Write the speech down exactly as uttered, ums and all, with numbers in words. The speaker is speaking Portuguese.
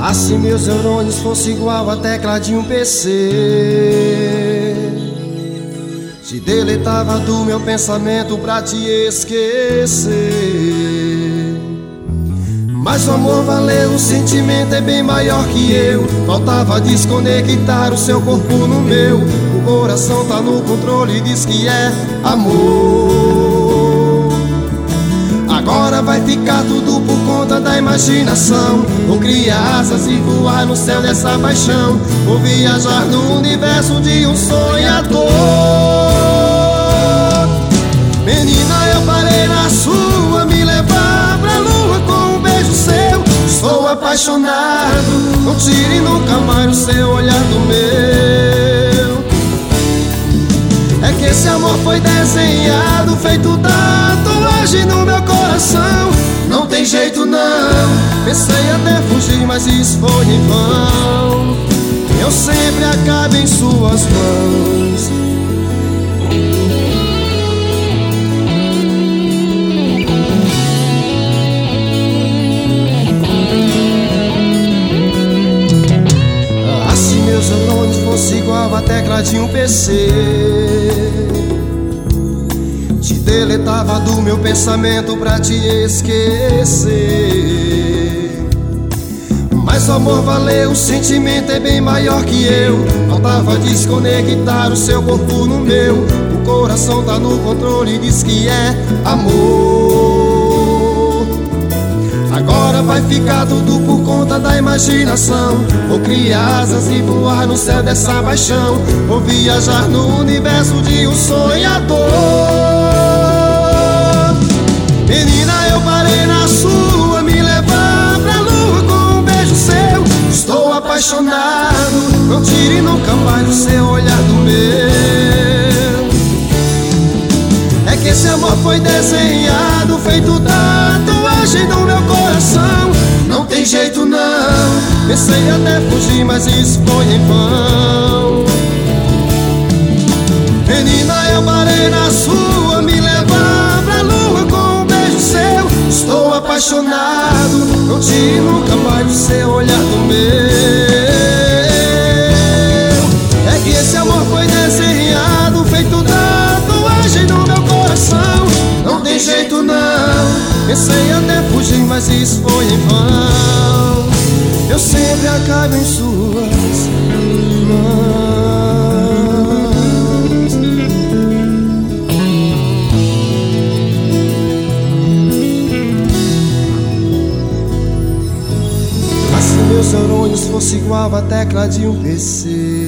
Ah, se meus neurônios fossem igual a tecla de um P C, te deletava do meu pensamento pra te esquecer. Mas o amor valeu, o sentimento é bem maior que eu. Faltava desconectar o seu corpo no meu. O coração tá no controle e diz que é amor. Agora vai ficar tudo por conta da imaginação. Vou criar asas e voar no céu dessa paixão. Vou viajar no universo de um sonhador. Menina, eu parei na sua, me levar pra lua com um beijo seu. Estou apaixonado, não tire nunca mais o seu olhar do meu. É que esse amor foi desenhado, feito tatuagem no meu coração. Não tem jeito não, pensei até fugir, mas isso foi em vão. Eu sempre acabo em suas mãos. Meus neurônios fosse igual a tecla de um P C, te deletava do meu pensamento pra te esquecer. Mas o amor valeu, o sentimento é bem maior que eu. Faltava desconectar o seu corpo no meu. O coração tá no controle e diz que é amor. Agora vai ficar tudo por conta da imaginação. Vou criar asas e voar no céu dessa paixão. Vou viajar no universo de um sonhador. Menina, eu parei na sua, me levar pra lua com um beijo seu. Estou apaixonado, não tire nunca mais o seu olhar do meu. É que esse amor foi desenhado, feito tatuagem no meu coração. Não tem jeito não, pensei até fugir, mas isso foi em vão. Menina, eu parei na sua, me levar pra lua com um beijo seu. Estou apaixonado, não tire nunca mais o seu olhar do meu. É que esse amor foi desenhado, feito tatuagem no meu coração. Não tem jeito não, pensei até fugir, mas isso foi em vão. Eu sempre acabo em suas mãos. Mas se meus neurônios fossem igual a tecla de um P C,